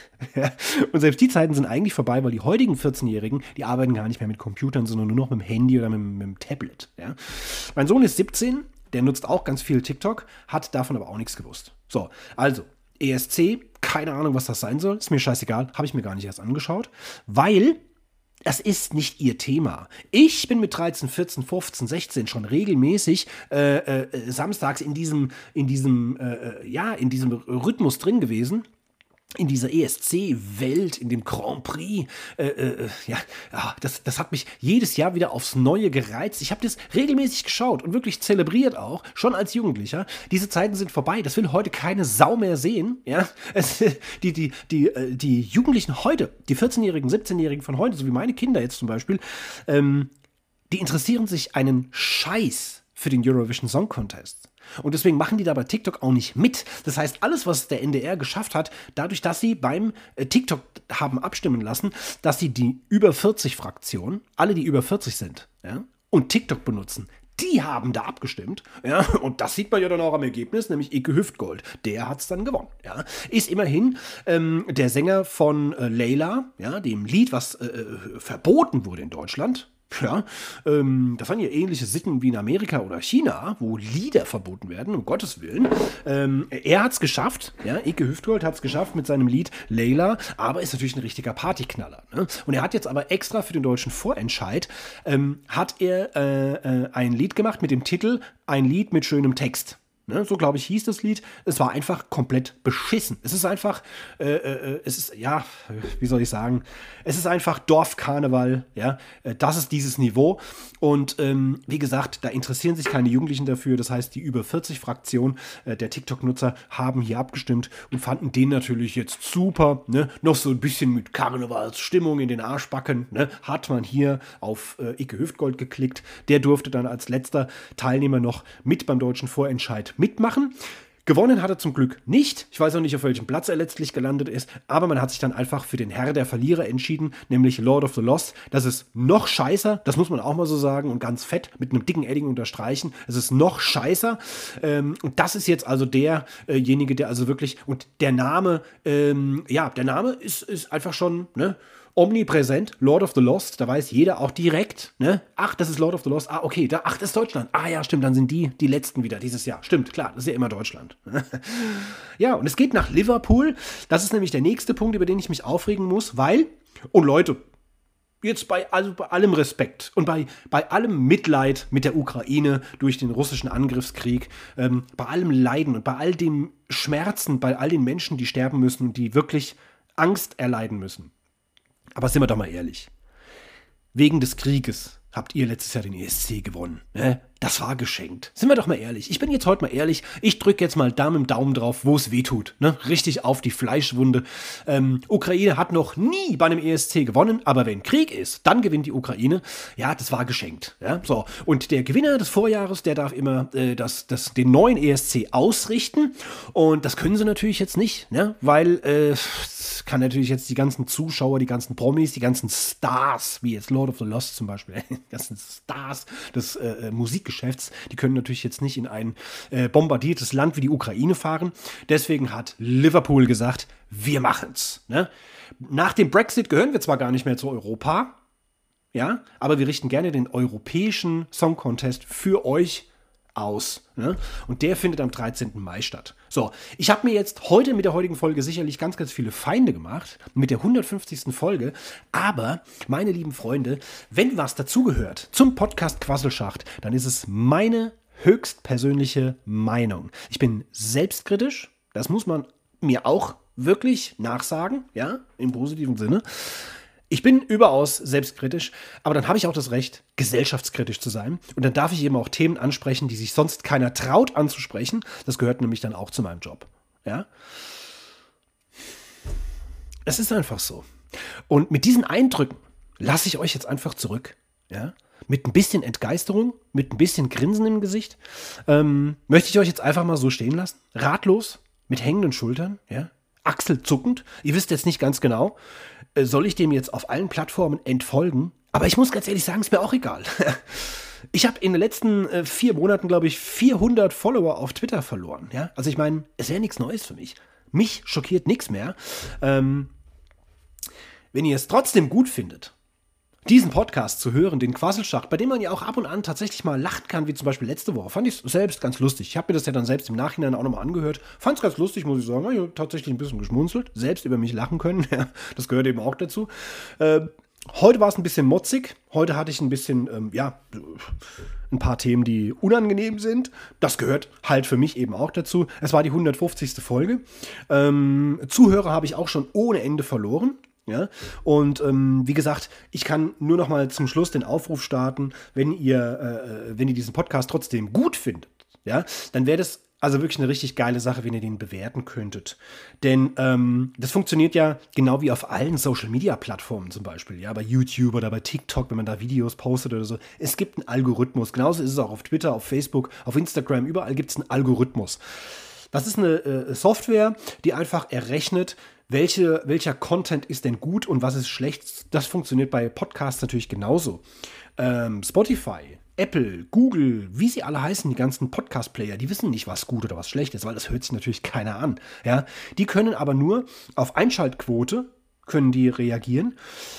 Und selbst die Zeiten sind eigentlich vorbei, weil die heutigen 14-Jährigen, die arbeiten gar nicht mehr mit Computern, sondern nur noch mit dem Handy oder mit dem Tablet. Ja? Mein Sohn ist 17, der nutzt auch ganz viel TikTok, hat davon aber auch nichts gewusst. So, also ESC, keine Ahnung, was das sein soll, ist mir scheißegal, habe ich mir gar nicht erst angeschaut, weil das ist nicht ihr Thema. Ich bin mit 13, 14, 15, 16 schon regelmäßig samstags in diesem Rhythmus drin gewesen. In dieser ESC-Welt, in dem Grand Prix, das hat mich jedes Jahr wieder aufs Neue gereizt. Ich habe das regelmäßig geschaut und wirklich zelebriert auch, schon als Jugendlicher. Diese Zeiten sind vorbei, das will heute keine Sau mehr sehen. Ja? Die Jugendlichen heute, die 14-Jährigen, 17-Jährigen von heute, so wie meine Kinder jetzt zum Beispiel, die interessieren sich einen Scheiß für den Eurovision Song Contest. Und deswegen machen die da bei TikTok auch nicht mit. Das heißt, alles, was der NDR geschafft hat, dadurch, dass sie beim TikTok haben abstimmen lassen, dass sie die über 40-Fraktion, alle, die über 40 sind, ja, und TikTok benutzen, die haben da abgestimmt. Ja, und das sieht man ja dann auch am Ergebnis, nämlich Ike Hüftgold. Der hat es dann gewonnen. Ja. Ist immerhin der Sänger von Layla, ja, dem Lied, was verboten wurde in Deutschland. Ja, das waren ja ähnliche Sitten wie in Amerika oder China, wo Lieder verboten werden, um Gottes Willen. Er hat es geschafft, ja, Ike Hüftgold hat es geschafft mit seinem Lied Layla, aber ist natürlich ein richtiger Partyknaller. Ne? Und er hat jetzt aber extra für den deutschen Vorentscheid, hat er ein Lied gemacht mit dem Titel Ein Lied mit schönem Text. Ne, so, glaube ich, hieß das Lied. Es war einfach komplett beschissen. Es ist einfach, wie soll ich sagen, es ist einfach Dorfkarneval, ja, das ist dieses Niveau. Und wie gesagt, da interessieren sich keine Jugendlichen dafür. Das heißt, die über 40-Fraktion der TikTok-Nutzer haben hier abgestimmt und fanden den natürlich jetzt super. Ne? Noch so ein bisschen mit Karnevalsstimmung in den Arschbacken. Ne? Hat man hier auf Ike Hüftgold geklickt. Der durfte dann als letzter Teilnehmer noch mit beim deutschen Vorentscheid mitmachen. Gewonnen hat er zum Glück nicht. Ich weiß auch nicht, auf welchem Platz er letztlich gelandet ist, aber man hat sich dann einfach für den Herr der Verlierer entschieden, nämlich Lord of the Lost. Das ist noch scheißer, das muss man auch mal so sagen und ganz fett mit einem dicken Edding unterstreichen. Es ist noch scheißer. Und das ist jetzt also derjenige, der also wirklich, und der Name, der Name ist einfach schon, ne? Omnipräsent, Lord of the Lost, da weiß jeder auch direkt, ne? Ach, das ist Lord of the Lost, okay, das ist Deutschland. Ja, stimmt, dann sind die letzten wieder dieses Jahr. Stimmt, klar, das ist ja immer Deutschland. Ja, und es geht nach Liverpool. Das ist nämlich der nächste Punkt, über den ich mich aufregen muss, weil, und Leute, jetzt bei allem Respekt und bei allem Mitleid mit der Ukraine durch den russischen Angriffskrieg, bei allem Leiden und bei all dem Schmerzen, bei all den Menschen, die sterben müssen und die wirklich Angst erleiden müssen. Aber sind wir doch mal ehrlich. Wegen des Krieges habt ihr letztes Jahr den ESC gewonnen. Ne? Das war geschenkt. Sind wir doch mal ehrlich. Ich bin jetzt heute mal ehrlich. Ich drücke jetzt mal da mit dem Daumen drauf, wo es weh tut. Ne? Richtig auf die Fleischwunde. Ukraine hat noch nie bei einem ESC gewonnen, aber wenn Krieg ist, dann gewinnt die Ukraine. Ja, das war geschenkt. Ja? So. Und der Gewinner des Vorjahres, der darf immer den neuen ESC ausrichten. Und das können sie natürlich jetzt nicht, ne? Weil kann natürlich jetzt die ganzen Zuschauer, die ganzen Promis, die ganzen Stars, wie jetzt Lord of the Lost zum Beispiel, die ganzen Stars des Musikgeschäfts, die können natürlich jetzt nicht in ein bombardiertes Land wie die Ukraine fahren. Deswegen hat Liverpool gesagt, wir machen's. Ne? Nach dem Brexit gehören wir zwar gar nicht mehr zu Europa, ja, aber wir richten gerne den europäischen Song Contest für euch aus. Ne? Und der findet am 13. Mai statt. So, ich habe mir jetzt heute mit der heutigen Folge sicherlich ganz, ganz viele Feinde gemacht, mit der 150. Folge, aber, meine lieben Freunde, wenn was dazugehört zum Podcast Quasselschacht, dann ist es meine höchstpersönliche Meinung. Ich bin selbstkritisch, das muss man mir auch wirklich nachsagen, ja, im positiven Sinne. Ich bin überaus selbstkritisch, aber dann habe ich auch das Recht, gesellschaftskritisch zu sein. Und dann darf ich eben auch Themen ansprechen, die sich sonst keiner traut anzusprechen. Das gehört nämlich dann auch zu meinem Job. Ja? Es ist einfach so. Und mit diesen Eindrücken lasse ich euch jetzt einfach zurück. Ja? Mit ein bisschen Entgeisterung, mit ein bisschen Grinsen im Gesicht, möchte ich euch jetzt einfach mal so stehen lassen. Ratlos, mit hängenden Schultern, ja? Achselzuckend. Ihr wisst jetzt nicht ganz genau, soll ich dem jetzt auf allen Plattformen entfolgen? Aber ich muss ganz ehrlich sagen, ist mir auch egal. Ich habe in den letzten 4 Monaten, glaube ich, 400 Follower auf Twitter verloren. Ja? Also ich meine, es wäre nichts Neues für mich. Mich schockiert nichts mehr. Wenn ihr es trotzdem gut findet, diesen Podcast zu hören, den Quasselschacht, bei dem man ja auch ab und an tatsächlich mal lachen kann, wie zum Beispiel letzte Woche, fand ich es selbst ganz lustig. Ich habe mir das ja dann selbst im Nachhinein auch nochmal angehört. Fand es ganz lustig, muss ich sagen. Ich habe tatsächlich ein bisschen geschmunzelt, selbst über mich lachen können. Ja, das gehört eben auch dazu. Heute war es ein bisschen motzig. Heute hatte ich ein bisschen, ein paar Themen, die unangenehm sind. Das gehört halt für mich eben auch dazu. Es war die 150. Folge. Zuhörer habe ich auch schon ohne Ende verloren. Ja, und wie gesagt, ich kann nur noch mal zum Schluss den Aufruf starten, wenn ihr diesen Podcast trotzdem gut findet, ja, dann wäre das also wirklich eine richtig geile Sache, wenn ihr den bewerten könntet. Denn das funktioniert ja genau wie auf allen Social-Media-Plattformen zum Beispiel, ja, bei YouTube oder bei TikTok, wenn man da Videos postet oder so. Es gibt einen Algorithmus. Genauso ist es auch auf Twitter, auf Facebook, auf Instagram, überall gibt es einen Algorithmus. Das ist eine Software, die einfach errechnet, welcher Content ist denn gut und was ist schlecht. Das funktioniert bei Podcasts natürlich genauso. Spotify, Apple, Google, wie sie alle heißen, die ganzen Podcast-Player, die wissen nicht, was gut oder was schlecht ist, weil das hört sich natürlich keiner an. Ja? Die können aber nur auf Einschaltquote können die reagieren.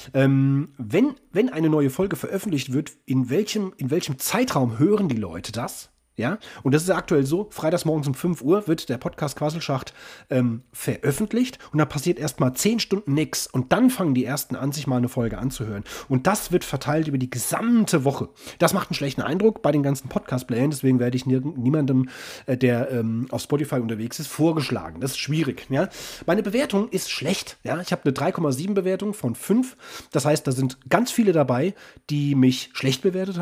Wenn eine neue Folge veröffentlicht wird, in welchem Zeitraum hören die Leute das? Ja, und das ist ja aktuell so, freitags morgens um 5 Uhr wird der Podcast Quasselschacht veröffentlicht und da passiert erstmal 10 Stunden nichts und dann fangen die Ersten an, sich mal eine Folge anzuhören. Und das wird verteilt über die gesamte Woche. Das macht einen schlechten Eindruck bei den ganzen Podcast-Playern, deswegen werde ich niemandem, der auf Spotify unterwegs ist, vorgeschlagen. Das ist schwierig. Ja? Meine Bewertung ist schlecht. Ja? Ich habe eine 3,7 Bewertung von 5. Das heißt, da sind ganz viele dabei, die mich schlecht bewertet haben.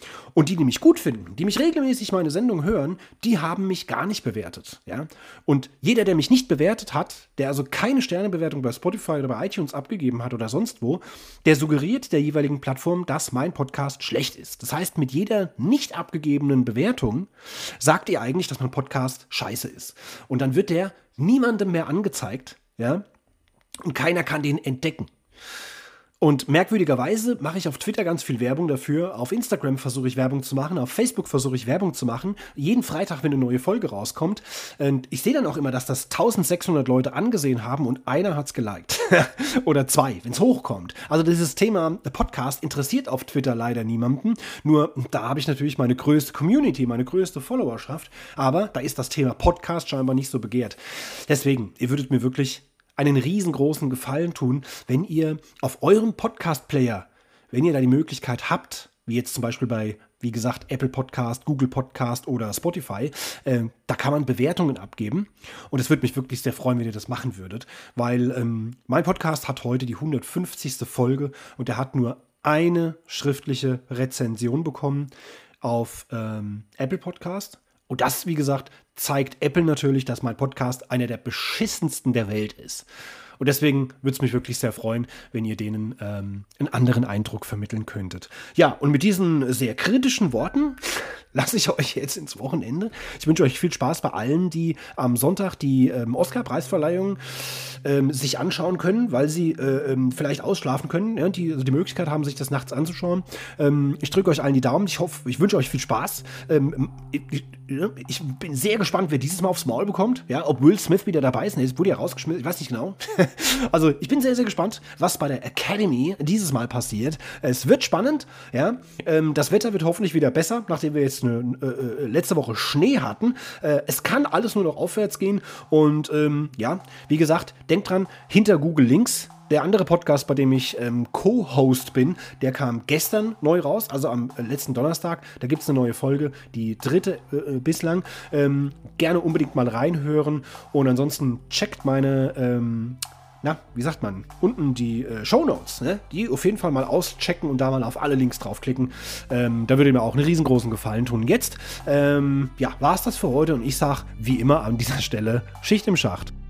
Und die mich gut finden, die mich regelmäßig meine Sendung hören, die haben mich gar nicht bewertet. Ja? Und jeder, der mich nicht bewertet hat, der also keine Sternebewertung bei Spotify oder bei iTunes abgegeben hat oder sonst wo, der suggeriert der jeweiligen Plattform, dass mein Podcast schlecht ist. Das heißt, mit jeder nicht abgegebenen Bewertung sagt ihr eigentlich, dass mein Podcast scheiße ist. Und dann wird der niemandem mehr angezeigt, ja? Und keiner kann den entdecken. Und merkwürdigerweise mache ich auf Twitter ganz viel Werbung dafür, auf Instagram versuche ich Werbung zu machen, auf Facebook versuche ich Werbung zu machen, jeden Freitag, wenn eine neue Folge rauskommt. Und ich sehe dann auch immer, dass das 1600 Leute angesehen haben und einer hat es geliked. Oder 2, wenn es hochkommt. Also dieses Thema Podcast interessiert auf Twitter leider niemanden. Nur da habe ich natürlich meine größte Community, meine größte Followerschaft. Aber da ist das Thema Podcast scheinbar nicht so begehrt. Deswegen, ihr würdet mir wirklich einen riesengroßen Gefallen tun, wenn ihr auf eurem Podcast-Player, wenn ihr da die Möglichkeit habt, wie jetzt zum Beispiel bei, wie gesagt, Apple Podcast, Google Podcast oder Spotify, da kann man Bewertungen abgeben. Und es würde mich wirklich sehr freuen, wenn ihr das machen würdet, weil mein Podcast hat heute die 150. Folge und er hat nur eine schriftliche Rezension bekommen auf Apple Podcast. Und das, wie gesagt, zeigt Apple natürlich, dass mein Podcast einer der beschissensten der Welt ist. Und deswegen würde es mich wirklich sehr freuen, wenn ihr denen einen anderen Eindruck vermitteln könntet. Ja, und mit diesen sehr kritischen Worten lasse ich euch jetzt ins Wochenende. Ich wünsche euch viel Spaß bei allen, die am Sonntag die Oscar-Preisverleihung sich anschauen können, weil sie vielleicht ausschlafen können, ja, die also die Möglichkeit haben, sich das nachts anzuschauen. Ich drücke euch allen die Daumen. Ich wünsche euch viel Spaß. Ich bin sehr gespannt, wer dieses Mal aufs Maul bekommt. Ja, ob Will Smith wieder dabei ist. Es wurde ja rausgeschmissen, ich weiß nicht genau. Also ich bin sehr, sehr gespannt, was bei der Academy dieses Mal passiert. Es wird spannend. Ja, das Wetter wird hoffentlich wieder besser, nachdem wir jetzt letzte Woche Schnee hatten. Es kann alles nur noch aufwärts gehen. Und ja, wie gesagt, denkt dran, hinter Google links. Der andere Podcast, bei dem ich Co-Host bin, der kam gestern neu raus, also am letzten Donnerstag. Da gibt es eine neue Folge, die 3. bislang. Gerne unbedingt mal reinhören. Und ansonsten checkt meine, wie sagt man, unten die Shownotes, ne? Die auf jeden Fall mal auschecken und da mal auf alle Links draufklicken. Da würde mir auch einen riesengroßen Gefallen tun. Jetzt, war es das für heute und ich sage, wie immer an dieser Stelle, Schicht im Schacht.